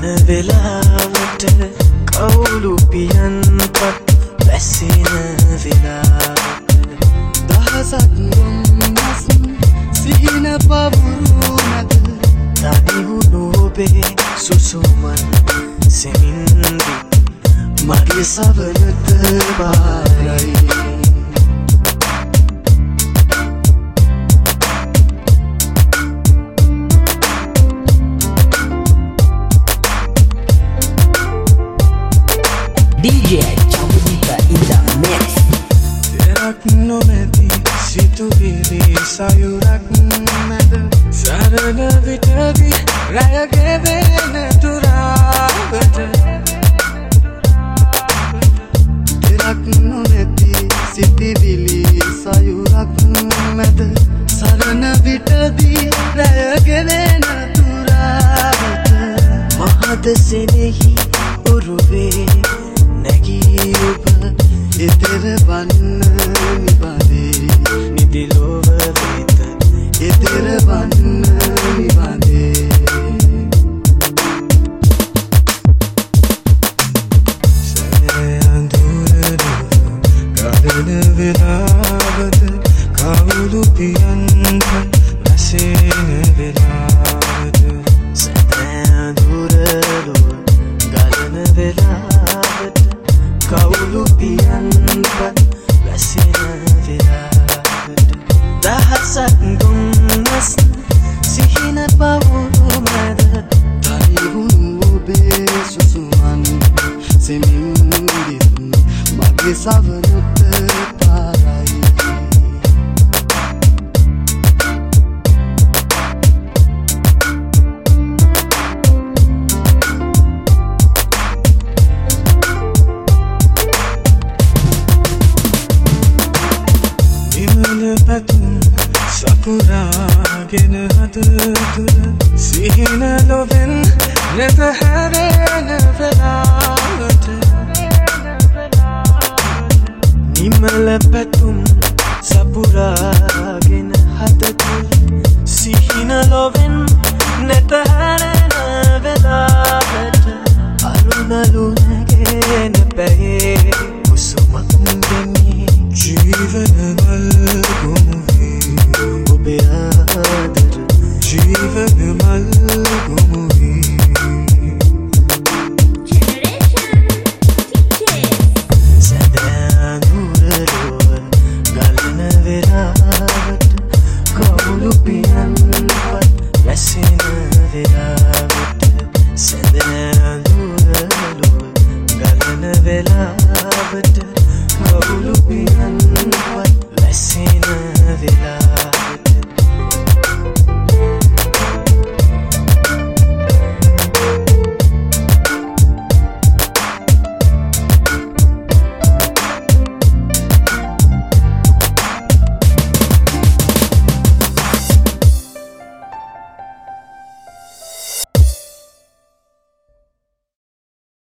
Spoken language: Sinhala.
ගලන වෙලාවට කවුළු පියන්පත් වැසෙන වෙලාවට දහසක් දුම්නස් සිහින පවුරු නැත තනිවුණු ඔබේ සුසුමන් සෙමින්දි මගේ සවනත බාරයි DJ Chamudika in the mix. Terak nometi situvili sayurak mad sarana vitadi rayage vena turavata Terak nometi situvili sayurak mad sarana vitadi rayage vena turavata mahad senehi uruve නැගී ඔබ එතෙර වන්න නිබඳේ නිදිලොව වෙත එතෙර වන්න නිබඳේ සෑ අඳුරට ගලන වෙලාවට කවුළු පියන්පත් වැසෙන වෙලාවට සෑ අඳුරට ගලන වෙලාවට කවුළු පියන්පත් වැසෙන වෙලාවට දහසක් දුම්නස් සිහින පවුරු මැද තනිවුණු ඔබේ සුසුමන් සෙමින්දිත් මගේ සවනත තාරයි පැතුම් සපුරාගෙන හද තුර සිහින ලොවෙන් නැත හැරෙන වෙලාවට නිමල පැතුම් සපුරාගෙන හද තුර සිහින ලොවෙන් නැත හැරෙන වෙලාවට අරුණලු නැගෙන පැයේ කුසුමක් දෙමි ජීවන මල් ගොමුවී ඔබේ ආදර ජීවන මල් ගොමුවී සැදෑ අඳුරලොව ගලන වෙලාවට කවුළු පියන්පත් වැසෙන වෙලාවට